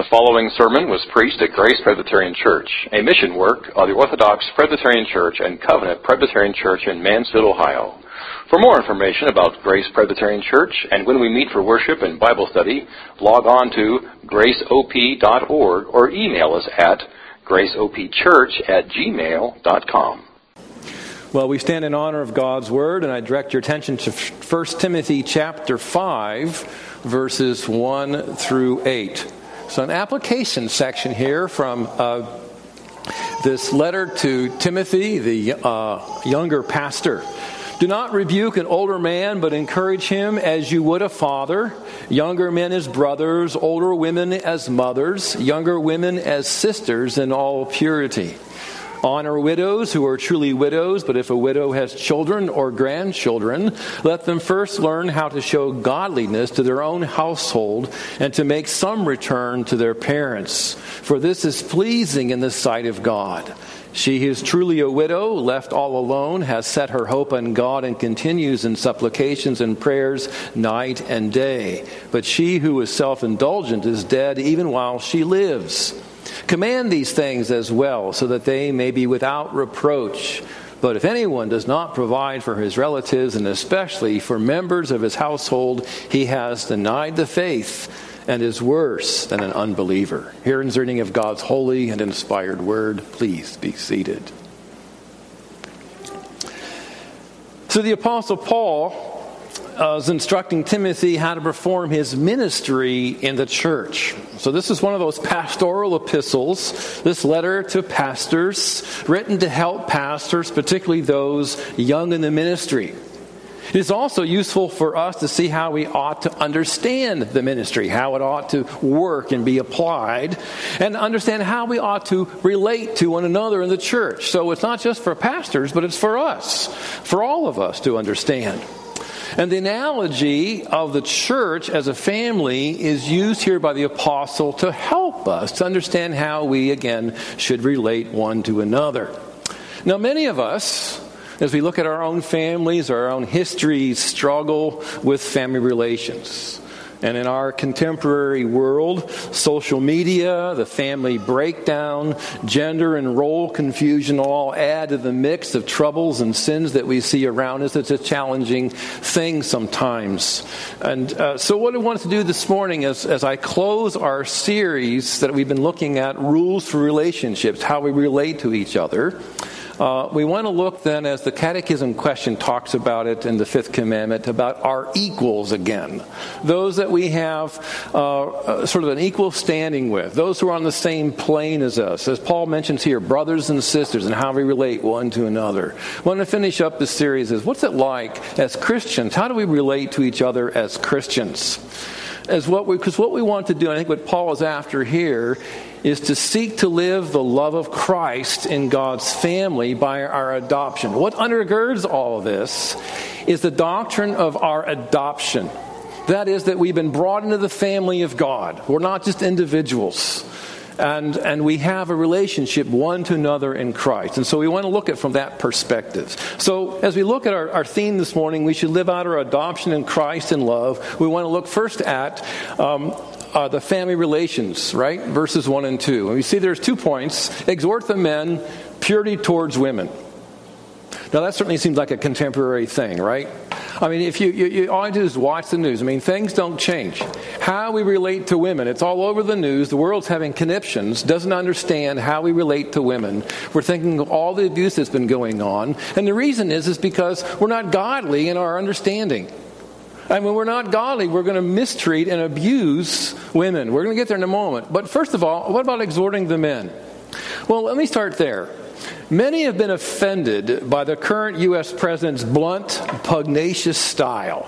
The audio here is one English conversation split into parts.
The following sermon was preached at Grace Presbyterian Church, a mission work of the Orthodox Presbyterian Church and Covenant Presbyterian Church in Mansfield, Ohio. For more information about Grace Presbyterian Church and when we meet for worship and Bible study, log on to graceop.org or email us at graceopchurch@gmail.com. Well, we stand in honor of God's Word, and I direct your attention to 1 Timothy chapter 5, verses 1 through 8. So an application section here from this letter to Timothy, the younger pastor. Do not rebuke an older man, but encourage him as you would a father. Younger men as brothers, older women as mothers, younger women as sisters in all purity. Honor widows who are truly widows, but if a widow has children or grandchildren, let them first learn how to show godliness to their own household and to make some return to their parents. For this is pleasing in the sight of God. She who is truly a widow, left all alone, has set her hope on God and continues in supplications and prayers night and day. But she who is self-indulgent is dead even while she lives. Command these things as well, so that they may be without reproach. But if anyone does not provide for his relatives, and especially for members of his household, he has denied the faith and is worse than an unbeliever. Here is the reading of God's holy and inspired word. Please be seated. So the Apostle Paul is instructing Timothy how to perform his ministry in the church. So this is one of those pastoral epistles, this letter to pastors, written to help pastors, particularly those young in the ministry. It is also useful for us to see how we ought to understand the ministry, how it ought to work and be applied, and understand how we ought to relate to one another in the church. So it's not just for pastors, but it's for us, for all of us to understand. And the analogy of the church as a family is used here by the apostle to help us to understand how we, again, should relate one to another. Now, many of us, as we look at our own families, our own histories, struggle with family relations. And in our contemporary world, social media, the family breakdown, gender and role confusion all add to the mix of troubles and sins that we see around us. It's a challenging thing sometimes. And so what I wanted to do this morning is, as I close our series that we've been looking at, Rules for Relationships, how we relate to each other, we want to look then, as the Catechism question talks about it in the Fifth Commandment, about our equals again. Those that we have sort of an equal standing with. Those who are on the same plane as us. As Paul mentions here, brothers and sisters, and how we relate one to another. I want to finish up this series is, what's it like as Christians? How do we relate to each other as Christians? Because what we want to do, I think what Paul is after here, is to seek to live the love of Christ in God's family by our adoption. What undergirds all of this is the doctrine of our adoption. That is, that we've been brought into the family of God. We're not just individuals. And we have a relationship one to another in Christ. And so we want to look at it from that perspective. So as we look at our theme this morning, we should live out our adoption in Christ in love. We want to look first at the family relations, right? Verses 1 and 2. And we see there's 2 points. Exhort the men, purity towards women. Now that certainly seems like a contemporary thing, right? I mean, if you all you do is watch the news. I mean, things don't change. How we relate to women, it's all over the news. The world's having conniptions, doesn't understand how we relate to women. We're thinking of all the abuse that's been going on. And the reason is because we're not godly in our understanding. And when we're not godly, we're going to mistreat and abuse women. We're going to get there in a moment. But first of all, what about exhorting the men? Well, let me start there. Many have been offended by the current U.S. president's blunt, pugnacious style.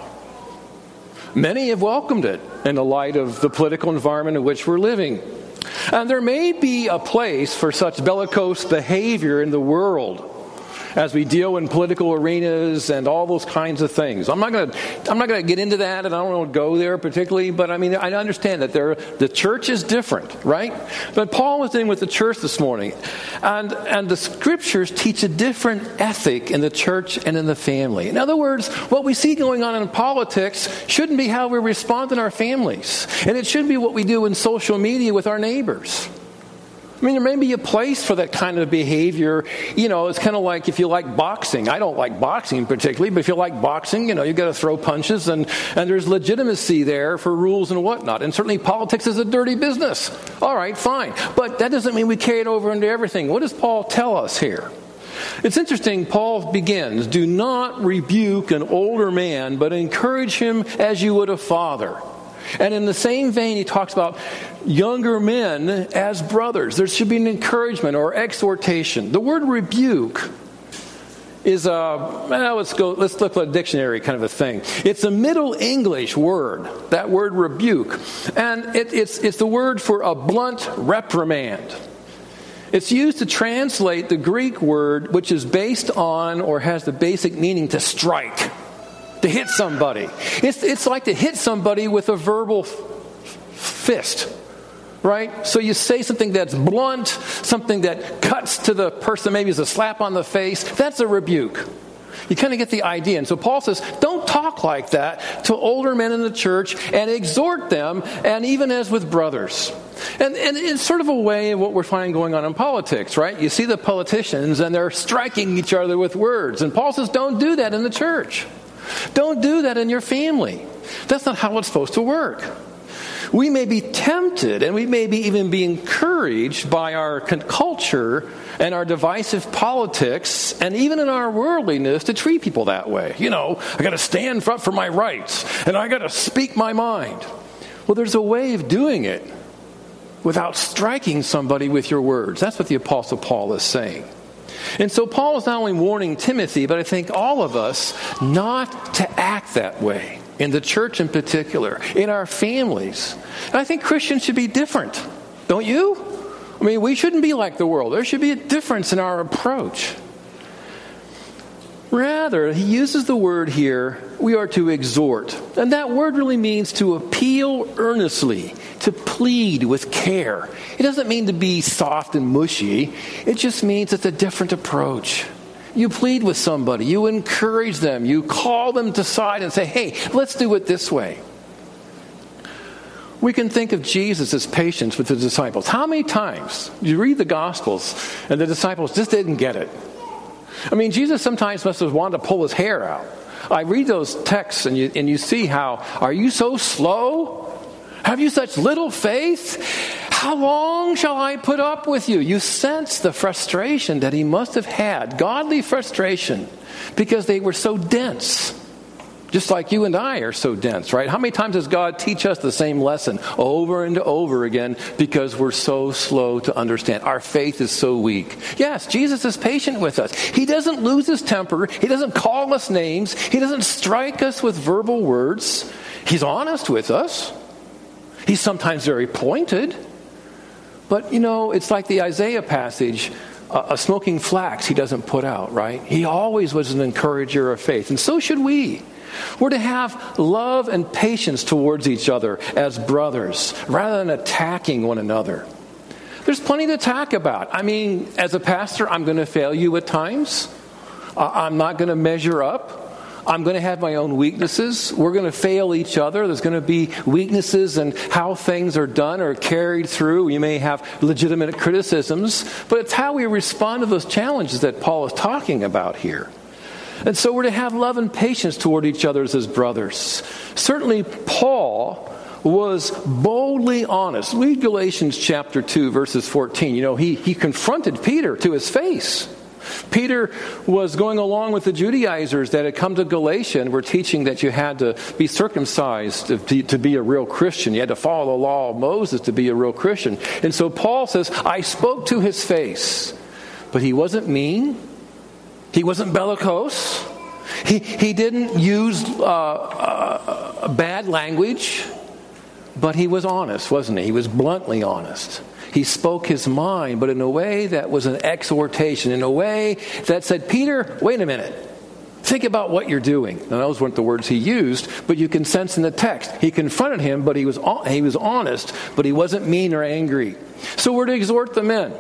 Many have welcomed it in the light of the political environment in which we're living. And there may be a place for such bellicose behavior in the world. as we deal in political arenas and all those kinds of things. I'm not going to get into that, and I don't want to go there particularly, but I mean, I understand that the church is different, right? But Paul was dealing with the church this morning, and the scriptures teach a different ethic in the church and in the family. In other words, what we see going on in politics shouldn't be how we respond in our families, and it should be what we do in social media with our neighbors. I mean, there may be a place for that kind of behavior. You know, it's kind of like if you like boxing. I don't like boxing particularly, but if you like boxing, you know, you've got to throw punches, and there's legitimacy there for rules and whatnot. And certainly politics is a dirty business. All right, fine. But that doesn't mean we carry it over into everything. What does Paul tell us here? It's interesting, Paul begins, do not rebuke an older man, but encourage him as you would a father. And in the same vein, he talks about younger men as brothers. There should be an encouragement or exhortation. The word rebuke is let's look at a dictionary kind of a thing. It's a Middle English word, that word rebuke. And it's the word for a blunt reprimand. It's used to translate the Greek word, which is based on or has the basic meaning to strike. To hit somebody. It's like to hit somebody with a verbal fist, right? So you say something that's blunt, something that cuts to the person, maybe it's a slap on the face. That's a rebuke. You kind of get the idea. And so Paul says, don't talk like that to older men in the church, and exhort them, and even as with brothers. And it's sort of a way of what we're finding going on in politics, right? You see the politicians, and they're striking each other with words. And Paul says, don't do that in the church. Don't do that in your family. That's not how it's supposed to work. We may be tempted, and we may even be encouraged by our culture and our divisive politics, and even in our worldliness, to treat people that way. You know, I got to stand up for my rights, and I got to speak my mind. Well, there's a way of doing it without striking somebody with your words. That's what the Apostle Paul is saying. And so Paul is not only warning Timothy, but I think all of us not to act that way, in the church in particular, in our families. And I think Christians should be different, don't you? I mean, we shouldn't be like the world. There should be a difference in our approach. Rather, he uses the word here, we are to exhort. And that word really means to appeal earnestly, to plead with care. It doesn't mean to be soft and mushy. It just means it's a different approach. You plead with somebody. You encourage them. You call them to side and say, hey, let's do it this way. We can think of Jesus' patience with the disciples. How many times you read the Gospels and the disciples just didn't get it? I mean, Jesus sometimes must have wanted to pull his hair out. I read those texts and you see how, are you so slow? Have you such little faith? How long shall I put up with you? You sense the frustration that he must have had, godly frustration, because they were so dense. Just like you and I are so dense, right? How many times does God teach us the same lesson over and over again because we're so slow to understand? Our faith is so weak. Yes, Jesus is patient with us. He doesn't lose his temper. He doesn't call us names. He doesn't strike us with verbal words. He's honest with us. He's sometimes very pointed. But, you know, it's like the Isaiah passage, a smoking flax he doesn't put out, right? He always was an encourager of faith. And so should we. We're to have love and patience towards each other as brothers, rather than attacking one another. There's plenty to talk about. I mean, as a pastor, I'm going to fail you at times. I'm not going to measure up. I'm going to have my own weaknesses. We're going to fail each other. There's going to be weaknesses in how things are done or carried through. We may have legitimate criticisms, but it's how we respond to those challenges that Paul is talking about here. And so we're to have love and patience toward each other as brothers. Certainly Paul was boldly honest. Read Galatians chapter 2, verses 14. You know, he confronted Peter to his face. Peter was going along with the Judaizers that had come to Galatia and were teaching that you had to be circumcised to be a real Christian. You had to follow the law of Moses to be a real Christian. And so Paul says, I spoke to his face. But he wasn't mean. He wasn't bellicose. He didn't use bad language. But he was honest, wasn't he? He was bluntly honest. He spoke his mind, but in a way that was an exhortation, in a way that said, Peter, wait a minute. Think about what you're doing. Now, those weren't the words he used, but you can sense in the text. He confronted him, but he was honest, but he wasn't mean or angry. So we're to exhort the men.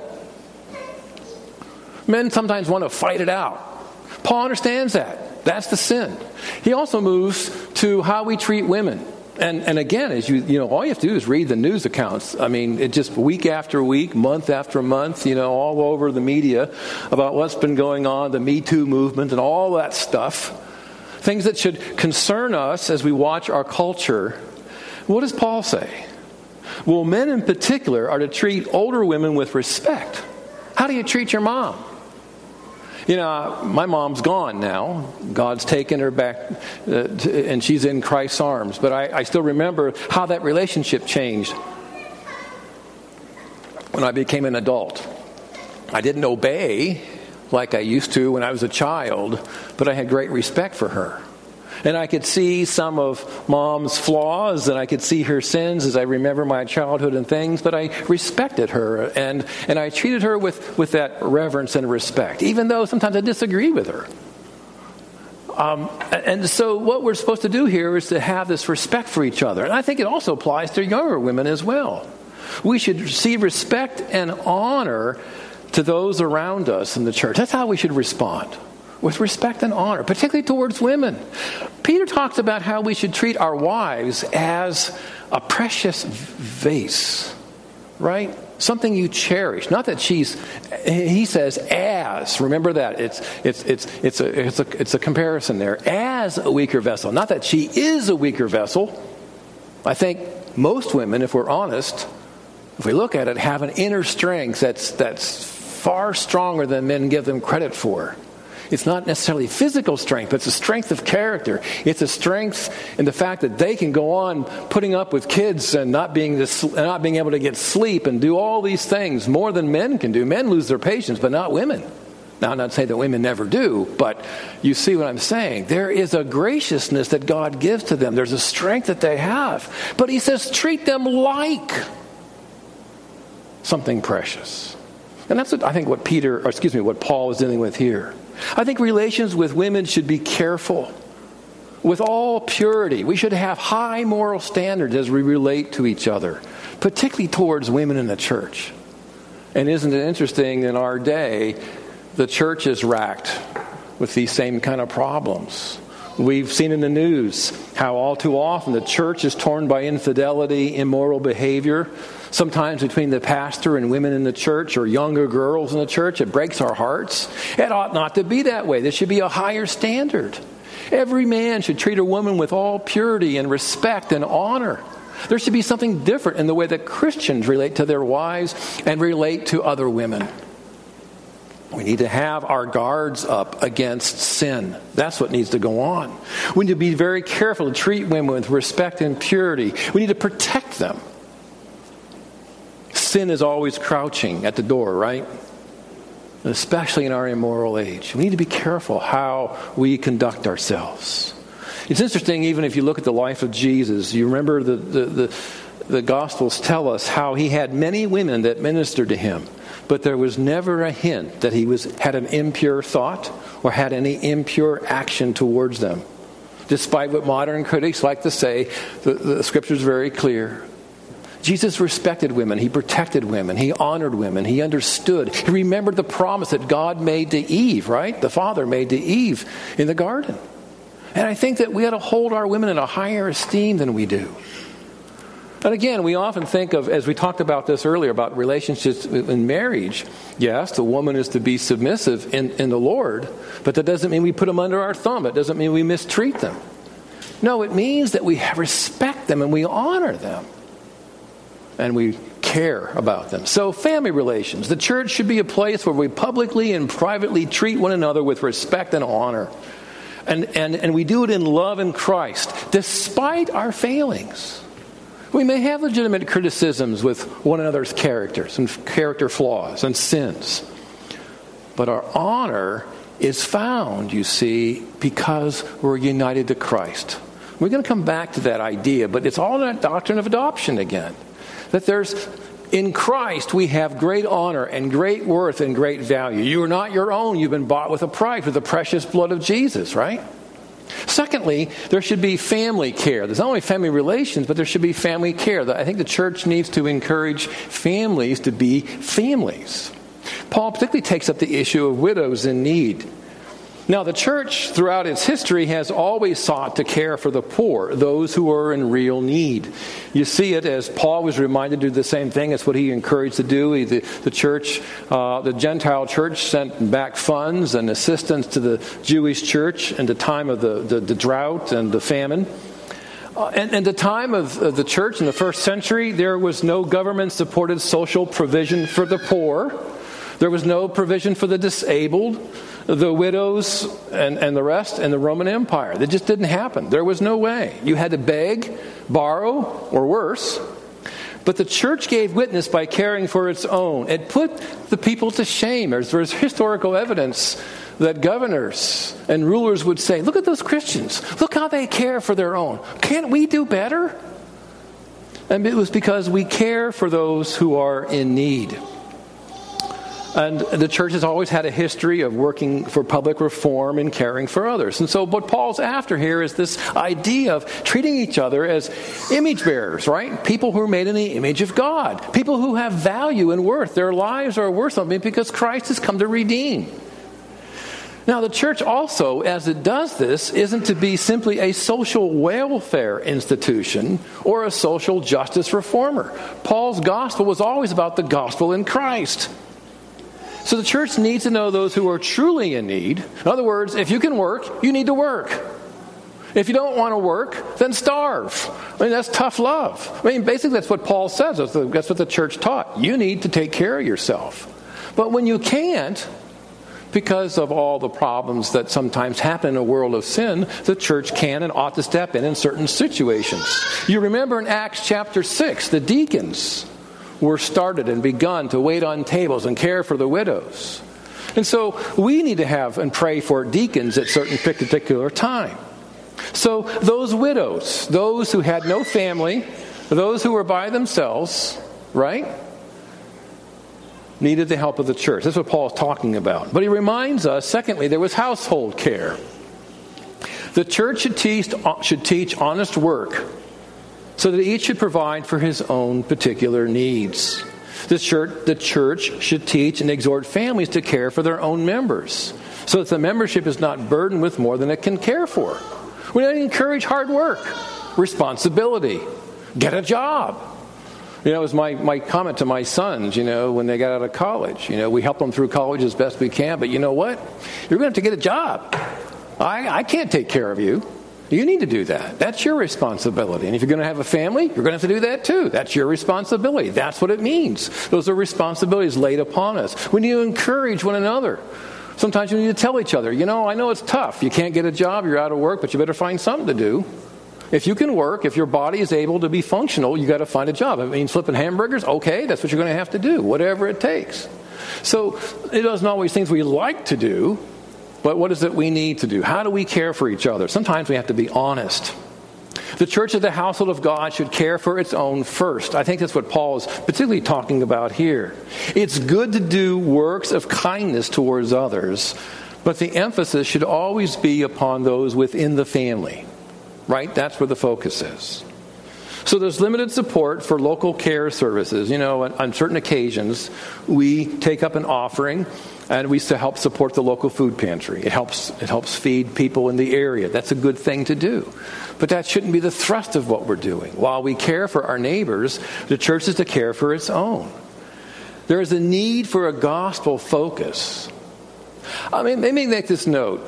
Men sometimes want to fight it out. Paul understands that. That's the sin. He also moves to how we treat women. And again, as you know, all you have to do is read the news accounts. I mean, it just week after week, month after month, all over the media about what's been going on, the Me Too movement and all that stuff. Things that should concern us as we watch our culture. What does Paul say? Well, men in particular are to treat older women with respect. How do you treat your mom? My mom's gone now. God's taken her back, and she's in Christ's arms. But I still remember how that relationship changed when I became an adult. I didn't obey like I used to when I was a child, but I had great respect for her. And I could see some of Mom's flaws, and I could see her sins as I remember my childhood and things, but I respected her, and I treated her with that reverence and respect, even though sometimes I disagreed with her. And so what we're supposed to do here is to have this respect for each other. And I think it also applies to younger women as well. We should see respect and honor to those around us in the church. That's how we should respond. With respect and honor, particularly towards women. Peter talks about how we should treat our wives as a precious vase, right? Something you cherish. Not that he says as. Remember that. It's a comparison there. As a weaker vessel. Not that she is a weaker vessel. I think most women, if we're honest, if we look at it, have an inner strength that's far stronger than men give them credit for. It's not necessarily physical strength, but it's a strength of character. It's a strength in the fact that they can go on putting up with kids and not being able to get sleep and do all these things more than men can do. Men lose their patience, but not women. Now, I'm not saying that women never do, but you see what I'm saying. There is a graciousness that God gives to them. There's a strength that they have. But he says, treat them like something precious. And that's what Paul is dealing with here. I think relations with women should be careful. With all purity. We should have high moral standards as we relate to each other, particularly towards women in the church. And isn't it interesting, in our day, the church is racked with these same kind of problems. We've seen in the news how all too often the church is torn by infidelity, immoral behavior, sometimes between the pastor and women in the church or younger girls in the church. It breaks our hearts. It ought not to be that way. There should be a higher standard. Every man should treat a woman with all purity and respect and honor. There should be something different in the way that Christians relate to their wives and relate to other women. We need to have our guards up against sin. That's what needs to go on. We need to be very careful to treat women with respect and purity. We need to protect them. Sin is always crouching at the door, right? Especially in our immoral age. We need to be careful how we conduct ourselves. It's interesting, even if you look at the life of Jesus, you remember the Gospels tell us how he had many women that ministered to him. But there was never a hint that he had an impure thought or had any impure action towards them. Despite what modern critics like to say, the Scripture is very clear. Jesus respected women. He protected women. He honored women. He understood. He remembered the promise that God made to Eve, right? The Father made to Eve in the garden. And I think that we ought to hold our women in a higher esteem than we do. And again, we often think of, as we talked about this earlier, about relationships in marriage. Yes, the woman is to be submissive in the Lord, but that doesn't mean we put them under our thumb. It doesn't mean we mistreat them. No, it means that we respect them and we honor them. And we care about them. So family relations. The church should be a place where we publicly and privately treat one another with respect and honor. And we do it in love in Christ, despite our failings. We may have legitimate criticisms with one another's characters and character flaws and sins. But our honor is found, you see, because we're united to Christ. We're going to come back to that idea, but it's all that doctrine of adoption again. That in Christ we have great honor and great worth and great value. You are not your own. You've been bought with a price, with the precious blood of Jesus, right? Secondly, there should be family care. There's not only family relations, but there should be family care. I think the church needs to encourage families to be families. Paul particularly takes up the issue of widows in need. Now, the church, throughout its history, has always sought to care for the poor, those who are in real need. You see it as Paul was reminded to do the same thing. That's what he encouraged to do. The church, the Gentile church, sent back funds and assistance to the Jewish church in the time of the drought and the famine. And at the time of the church in the first century, there was no government-supported social provision for the poor. There was no provision for the disabled, the widows, and the rest in the Roman Empire. That just didn't happen. There was no way. You had to beg, borrow, or worse. But the church gave witness by caring for its own. It put the people to shame. There's historical evidence that governors and rulers would say, look at those Christians. Look how they care for their own. Can't we do better? And it was because we care for those who are in need. And the church has always had a history of working for public reform and caring for others. And so what Paul's after here is this idea of treating each other as image bearers, right? People who are made in the image of God. People who have value and worth. Their lives are worth something because Christ has come to redeem. Now, the church also, as it does this, isn't to be simply a social welfare institution or a social justice reformer. Paul's gospel was always about the gospel in Christ. So the church needs to know those who are truly in need. In other words, if you can work, you need to work. If you don't want to work, then starve. I mean, that's tough love. I mean, basically that's what Paul says. That's what the church taught. You need to take care of yourself. But when you can't, because of all the problems that sometimes happen in a world of sin, the church can and ought to step in certain situations. You remember in Acts chapter 6, the deacons were started and begun to wait on tables and care for the widows. And so we need to have and pray for deacons at certain particular time. So those widows, those who had no family, those who were by themselves, right, needed the help of the church. That's what Paul is talking about. But he reminds us, secondly, there was household care. The church should teach honest work, so that each should provide for his own particular needs. The church should teach and exhort families to care for their own members, so that the membership is not burdened with more than it can care for. We encourage hard work, responsibility, get a job. It was my comment to my sons, when they got out of college. We help them through college as best we can, but you know what? You're going to have to get a job. I can't take care of you. You need to do that. That's your responsibility. And if you're going to have a family, you're going to have to do that too. That's your responsibility. That's what it means. Those are responsibilities laid upon us. We need to encourage one another. Sometimes we need to tell each other, I know it's tough. You can't get a job, you're out of work, but you better find something to do. If you can work, if your body is able to be functional, you got to find a job. If it means flipping hamburgers, okay, that's what you're going to have to do, whatever it takes. So it doesn't always things we like to do, but what is it we need to do? How do we care for each other? Sometimes we have to be honest. The church of the household of God should care for its own first. I think that's what Paul is particularly talking about here. It's good to do works of kindness towards others, but the emphasis should always be upon those within the family. Right? That's where the focus is. So there's limited support for local care services. On certain occasions, we take up an offering and we help support the local food pantry. It helps feed people in the area. That's a good thing to do. But that shouldn't be the thrust of what we're doing. While we care for our neighbors, the church is to care for its own. There is a need for a gospel focus. Let me make this note.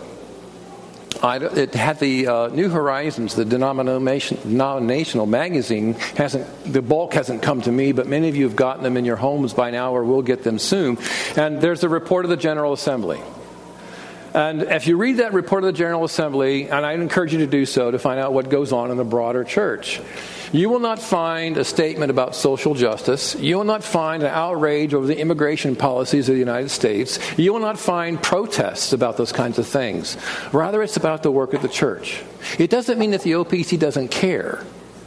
It had the New Horizons, the denominational magazine. The bulk hasn't come to me, but many of you have gotten them in your homes by now, or will get them soon. And there's a report of the General Assembly. And if you read that report of the General Assembly, and I'd encourage you to do so to find out what goes on in the broader church, You will not find a statement about social justice. You will not find an outrage over the immigration policies of the United States. You will not find protests about those kinds of things. Rather, it's about the work of the church. It doesn't mean that the OPC doesn't care.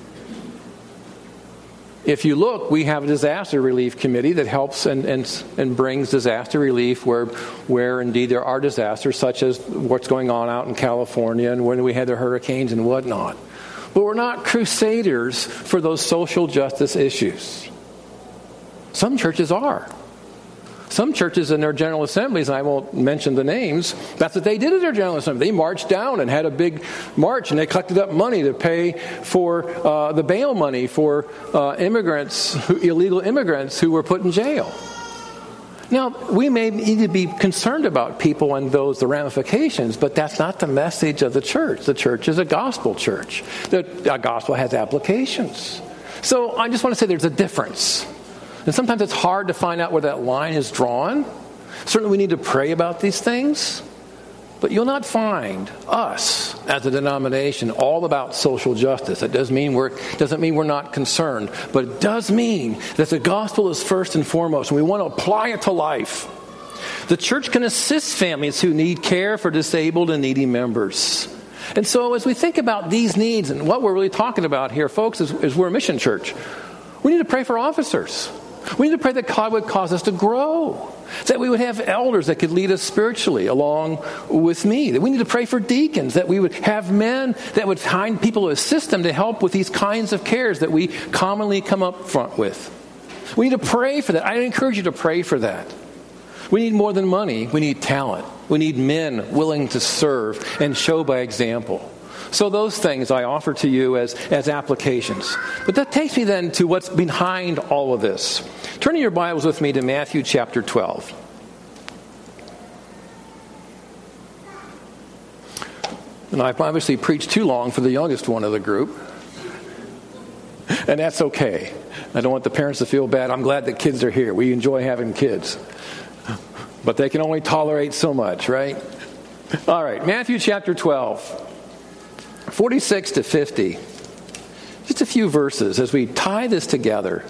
If you look, we have a disaster relief committee that helps and brings disaster relief where indeed there are disasters, such as what's going on out in California and when we had the hurricanes and whatnot. But we're not crusaders for those social justice issues. Some churches are. Some churches in their general assemblies, and I won't mention the names, that's what they did at their general assembly. They marched down and had a big march, and they collected up money to pay for the bail money for illegal immigrants who were put in jail. Now, we may need to be concerned about people and the ramifications, but that's not the message of the church. The church is a gospel church. The gospel has applications. So I just want to say there's a difference. And sometimes it's hard to find out where that line is drawn. Certainly we need to pray about these things. But you'll not find us as a denomination all about social justice. It doesn't mean we're not concerned. But it does mean that the gospel is first and foremost, and we want to apply it to life. The church can assist families who need care for disabled and needy members. And so as we think about these needs, and what we're really talking about here, folks, is we're a mission church. We need to pray for officers. We need to pray that God would cause us to grow, that we would have elders that could lead us spiritually along with me, that we need to pray for deacons, that we would have men that would find people to assist them to help with these kinds of cares that we commonly come up front with. We need to pray for that. I encourage you to pray for that. We need more than money. We need talent. We need men willing to serve and show by example. So those things I offer to you as applications. But that takes me then to what's behind all of this. Turn your Bibles with me to Matthew chapter 12. And I've obviously preached too long for the youngest one of the group. And that's okay. I don't want the parents to feel bad. I'm glad that kids are here. We enjoy having kids. But they can only tolerate so much, right? All right, Matthew chapter 12. 46 to 50. Just a few verses as we tie this together.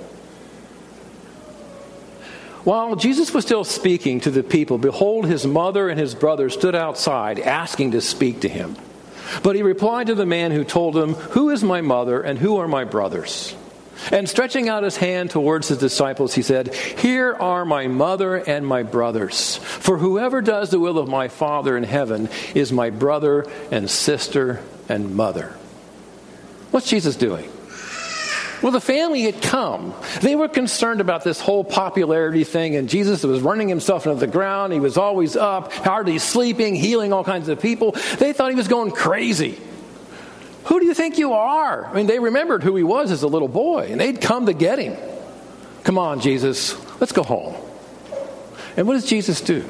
While Jesus was still speaking to the people, behold, his mother and his brother stood outside asking to speak to him. But he replied to the man who told him, "Who is my mother and who are my brothers?" And stretching out his hand towards his disciples, he said, "Here are my mother and my brothers. For whoever does the will of my Father in heaven is my brother and sister and mother." What's Jesus doing? Well, the family had come. They were concerned about this whole popularity thing, and Jesus was running himself into the ground. He was always up, hardly sleeping, healing all kinds of people. They thought he was going crazy. Who do you think you are? I mean, they remembered who he was as a little boy, and they'd come to get him. Come on, Jesus, let's go home. And what does Jesus do?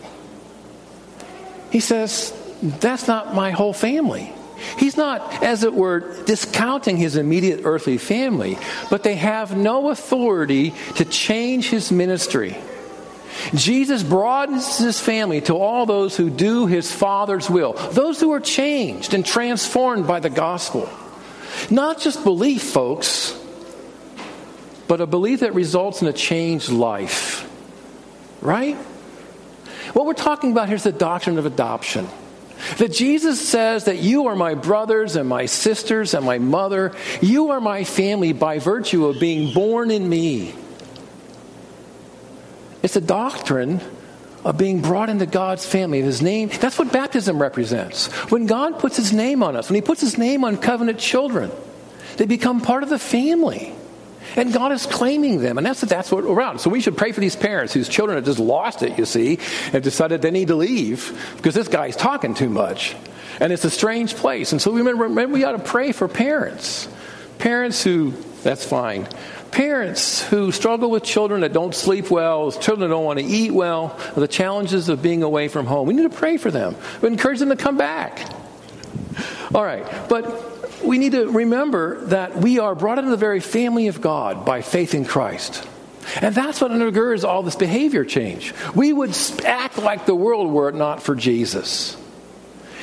He says, that's not my whole family. He's not, as it were, discounting his immediate earthly family, but they have no authority to change his ministry. Jesus broadens his family to all those who do his Father's will, those who are changed and transformed by the gospel. Not just belief, folks, but a belief that results in a changed life. Right? What we're talking about here is the doctrine of adoption. That Jesus says that you are my brothers and my sisters and my mother. You are my family by virtue of being born in me. It's a doctrine of being brought into God's family. His name, that's what baptism represents. When God puts his name on us, when he puts his name on covenant children, they become part of the family. And God is claiming them. And that's what we're around. So we should pray for these parents whose children have just lost it, you see, and decided they need to leave because this guy's talking too much. And it's a strange place. And so remember we ought to pray for parents. Parents who, that's fine. Parents who struggle with children that don't sleep well, children that don't want to eat well, the challenges of being away from home. We need to pray for them. We encourage them to come back. All right, but we need to remember that we are brought into the very family of God by faith in Christ. And that's what undergirds all this behavior change. We would act like the world were it not for Jesus.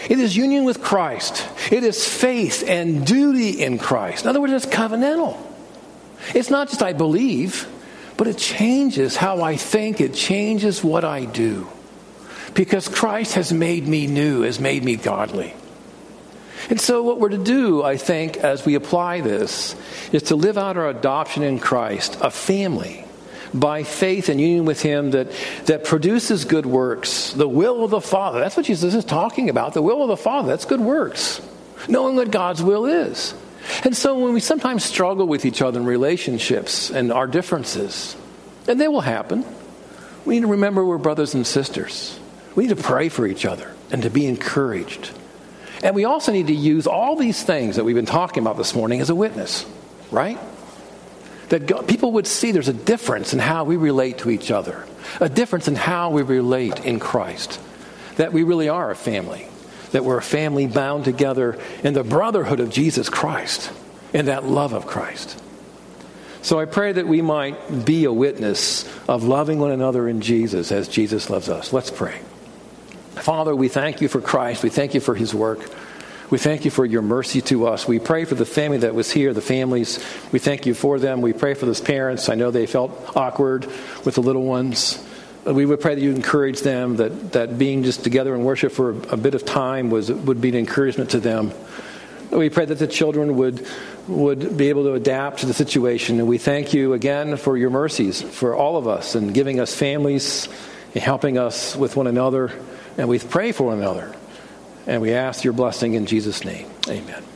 It is union with Christ. It is faith and duty in Christ. In other words, it's covenantal. It's not just I believe, but it changes how I think. It changes what I do. Because Christ has made me new, has made me godly. And so what we're to do, I think, as we apply this, is to live out our adoption in Christ, a family, by faith and union with Him that produces good works, the will of the Father. That's what Jesus is talking about, the will of the Father. That's good works, knowing what God's will is. And so when we sometimes struggle with each other in relationships and our differences, and they will happen, we need to remember we're brothers and sisters. We need to pray for each other and to be encouraged. And we also need to use all these things that we've been talking about this morning as a witness, right? That people would see there's a difference in how we relate to each other, a difference in how we relate in Christ, that we really are a family, that we're a family bound together in the brotherhood of Jesus Christ, in that love of Christ. So I pray that we might be a witness of loving one another in Jesus as Jesus loves us. Let's pray. Father, we thank you for Christ. We thank you for His work. We thank you for your mercy to us. We pray for the family that was here, the families. We thank you for them. We pray for those parents. I know they felt awkward with the little ones. We would pray that you encourage them, that being just together in worship for a bit of time would be an encouragement to them. We pray that the children would be able to adapt to the situation. And we thank you again for your mercies for all of us and giving us families and helping us with one another. And we pray for one another. And we ask your blessing in Jesus' name. Amen.